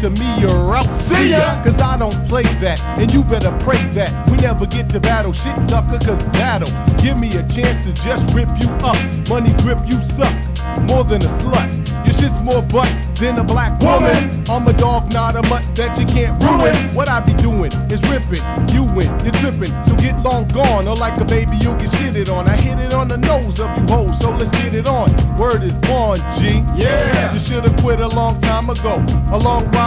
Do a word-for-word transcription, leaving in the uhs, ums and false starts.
to me, you're out. See ya! Cause I don't play that, and you better pray that we never get to battle shit, sucker, cause that'll give me a chance to just rip you up. Money grip, you suck, more than a slut. Your shit's more butt than a black woman. I'm a dog, not a mutt that you can't ruin. What I be doing is ripping, you win, you're tripping. So get long gone, or like a baby you get shitted on. I hit it on the nose of you hoes, so let's get it on. Word is born, G. Yeah. You should've quit a long time ago. A long while